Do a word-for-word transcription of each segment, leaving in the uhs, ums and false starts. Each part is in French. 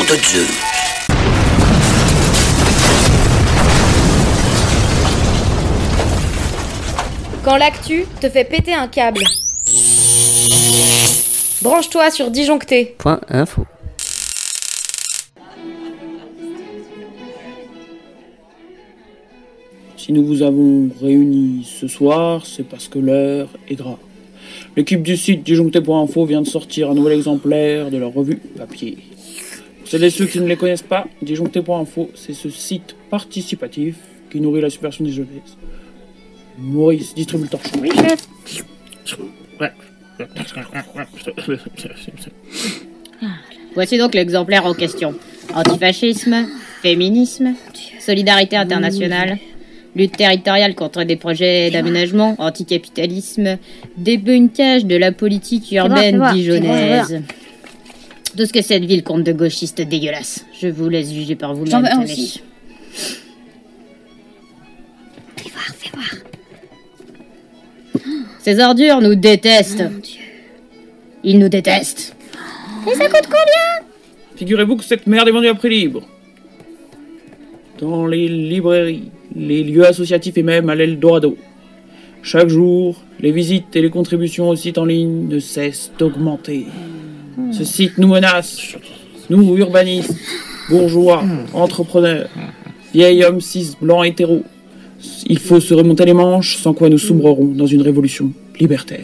photo de jeu. Quand l'actu te fait péter un câble. Branche-toi sur Disjoncté. Point info. Si nous vous avons réunis ce soir, c'est parce que l'heure est grave. L'équipe du site disjoncté point info vient de sortir un nouvel exemplaire de leur revue papier. Pour celles et ceux qui ne les connaissent pas, disjoncté point info, c'est ce site participatif qui nourrit la subversion des jeunesse. Maurice, distribue le torchon. Oui, chef. Voici donc l'exemplaire en question. Antifascisme, féminisme, solidarité internationale, lutte territoriale contre des projets d'aménagement, anticapitalisme, débunkage de la politique urbaine bon, dijonnaise. Tout ce que cette ville compte de gauchistes dégueulasses. Je vous laisse juger par vous-même. J'en veux un tenez. aussi. Fais voir, fais voir. Ces ordures nous détestent. Mon Dieu. Ils nous détestent. Et ça coûte combien? Figurez-vous que cette merde est vendue à prix libre. Dans les librairies, les lieux associatifs et même à l'Eldorado. Chaque jour, les visites et les contributions au site en ligne ne cessent d'augmenter. Ce site nous menace, nous urbanistes, bourgeois, entrepreneurs, vieils hommes cis blancs hétéros. Il faut se remonter les manches, sans quoi nous sombrerons dans une révolution libertaire.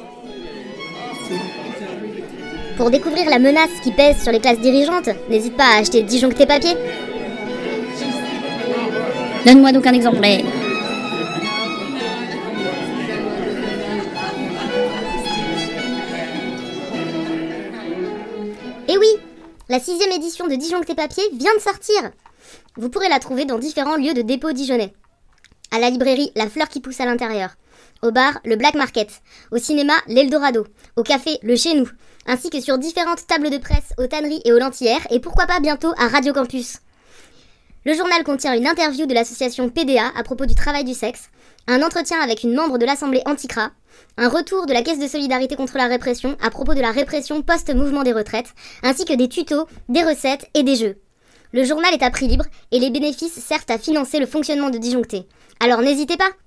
Pour découvrir la menace qui pèse sur les classes dirigeantes, n'hésite pas à acheter Disjoncté papier. Donne-moi donc un exemplaire. Et oui, la sixième édition de Disjoncté papier vient de sortir. Vous pourrez la trouver dans différents lieux de dépôt dijonnais. À la librairie La Fleur qui pousse à l'intérieur, au bar Le Black Market, au cinéma L'Eldorado, au café Le Chez Nous, ainsi que sur différentes tables de presse aux tanneries et aux Lentillères, et pourquoi pas bientôt à Radio Campus. Le journal contient une interview de l'association P D A à propos du travail du sexe, un entretien avec une membre de l'Assemblée Anticra, un retour de la Caisse de solidarité contre la répression à propos de la répression post-mouvement des retraites, ainsi que des tutos, des recettes et des jeux. Le journal est à prix libre et les bénéfices servent à financer le fonctionnement de Disjoncté. Alors n'hésitez pas!